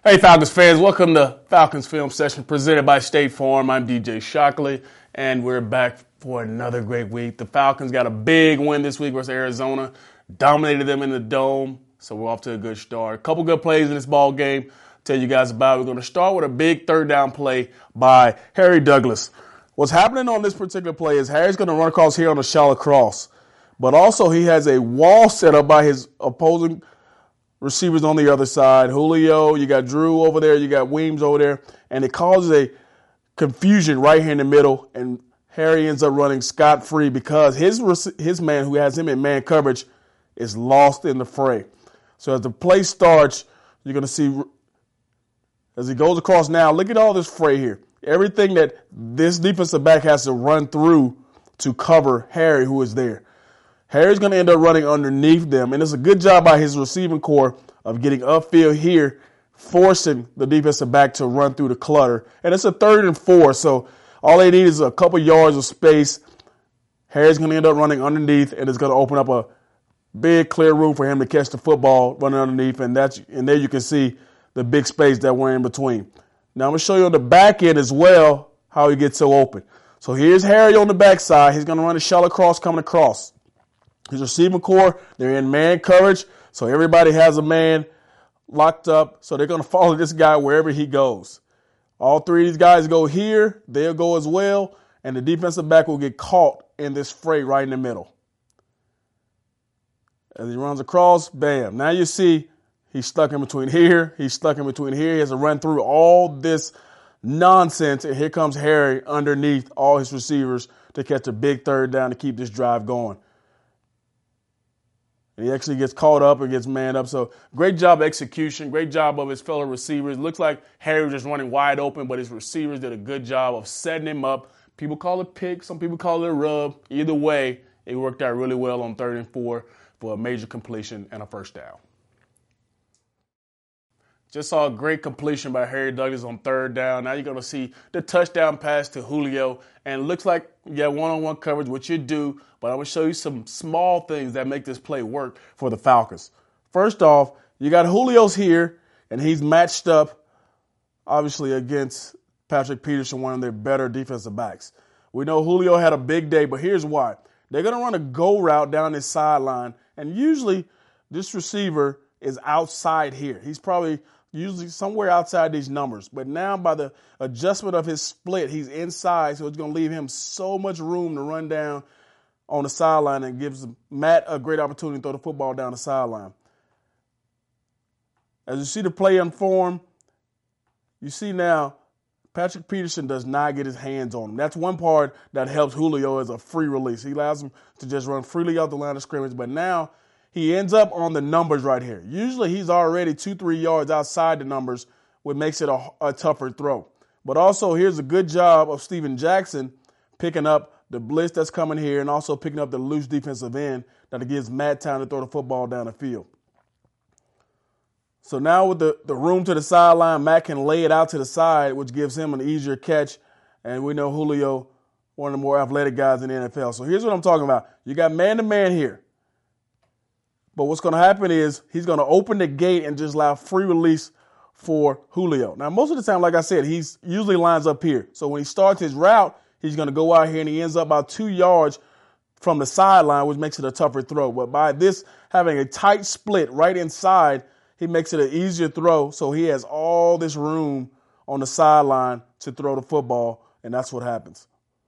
Hey Falcons fans, welcome to Falcons Film Session presented by State Farm. I'm DJ Shockley, and we're back for another great week. The Falcons got a big win this week versus Arizona, dominated them in the Dome, so we're off to a good start. A couple good plays in this ball game. Tell you guys about. We're going to start with a big third down play by Harry Douglas. What's happening on this particular play is Harry's going to run across here on a shallow cross, but also he has a wall set up by his opposing receivers on the other side. Julio, you got Drew over there, you got Weems over there, and it causes a confusion right here in the middle, and Harry ends up running scot-free because his man, who has him in man coverage, is lost in the fray. So as the play starts, you're going to see, as he goes across now, look at all this fray here. Everything that this defensive back has to run through to cover Harry, who is there. Harry's going to end up running underneath them, and it's a good job by his receiving core of getting upfield here, forcing the defensive back to run through the clutter. And it's a 3rd and 4, so all they need is a couple yards of space. Harry's going to end up running underneath, and it's going to open up a big clear room for him to catch the football running underneath, and there you can see the big space that we're in between. Now I'm going to show you on the back end as well how he gets so open. So here's Harry on the backside. He's going to run a shallow cross coming across. His receiving core, they're in man coverage, so everybody has a man locked up, so they're going to follow this guy wherever he goes. All three of these guys go here, they'll go as well, and the defensive back will get caught in this fray right in the middle. As he runs across, bam. Now you see he's stuck in between here, he's stuck in between here. He has to run through all this nonsense, and here comes Harry underneath all his receivers to catch a big third down to keep this drive going. And he actually gets caught up and gets manned up. So great job execution, great job of his fellow receivers. Looks like Harry was just running wide open, but his receivers did a good job of setting him up. People call it pick, some people call it a rub. Either way, it worked out really well on 3rd and 4 for a major completion and a first down. Just saw a great completion by Harry Douglas on 3rd down. Now you're going to see the touchdown pass to Julio. And it looks like you got one-on-one coverage, which you do. But I'm going to show you some small things that make this play work for the Falcons. First off, you got Julio's here, and he's matched up, obviously, against Patrick Peterson, one of their better defensive backs. We know Julio had a big day, but here's why. They're going to run a go route down this sideline, and usually this receiver is outside here. He's probably usually somewhere outside these numbers. But now by the adjustment of his split, he's inside, so it's going to leave him so much room to run down on the sideline and gives Matt a great opportunity to throw the football down the sideline. As you see the play unform, you see now Patrick Peterson does not get his hands on him. That's one part that helps Julio as a free release. He allows him to just run freely out the line of scrimmage, but now he ends up on the numbers right here. Usually he's already 2-3 yards outside the numbers, which makes it a tougher throw. But also here's a good job of Steven Jackson picking up the blitz that's coming here and also picking up the loose defensive end that gives Matt time to throw the football down the field. So now with the room to the sideline, Matt can lay it out to the side, which gives him an easier catch. And we know Julio, one of the more athletic guys in the NFL. So here's what I'm talking about. You got man-to-man here. But what's going to happen is he's going to open the gate and just allow free release for Julio. Now, most of the time, like I said, he's usually lines up here. So when he starts his route, he's going to go out here and he ends up about 2 yards from the sideline, which makes it a tougher throw. But by this having a tight split right inside, he makes it an easier throw. So he has all this room on the sideline to throw the football, and that's what happens.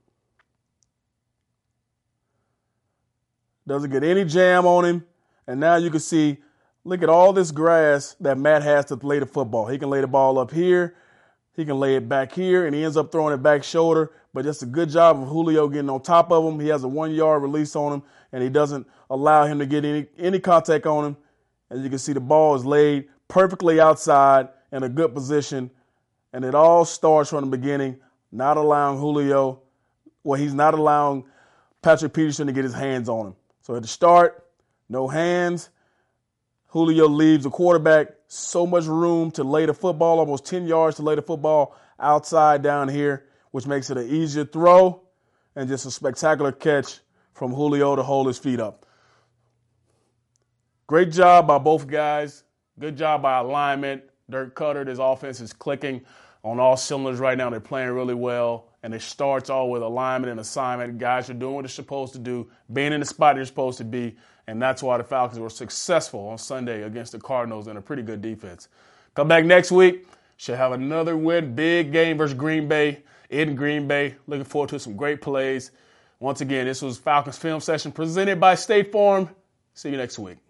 Doesn't get any jam on him. And now you can see, look at all this grass that Matt has to lay the football. He can lay the ball up here. He can lay it back here, and he ends up throwing it back shoulder. But just a good job of Julio getting on top of him. He has a 1-yard release on him, and he doesn't allow him to get any contact on him. As you can see, the ball is laid perfectly outside in a good position. And it all starts from the beginning, not allowing Julio, he's not allowing Patrick Peterson to get his hands on him. So at the start, no hands. Julio leaves the quarterback so much room to lay the football, almost 10 yards to lay the football outside down here, which makes it an easier throw and just a spectacular catch from Julio to hold his feet up. Great job by both guys. Good job by alignment. Dirk Cutter, this offense is clicking on all cylinders right now. They're playing really well, and it starts all with alignment and assignment. Guys are doing what they're supposed to do, being in the spot they're supposed to be, and that's why the Falcons were successful on Sunday against the Cardinals and a pretty good defense. Come back next week. Should have another win, big game versus Green Bay in Green Bay. Looking forward to some great plays. Once again, this was Falcons Film Session presented by State Farm. See you next week.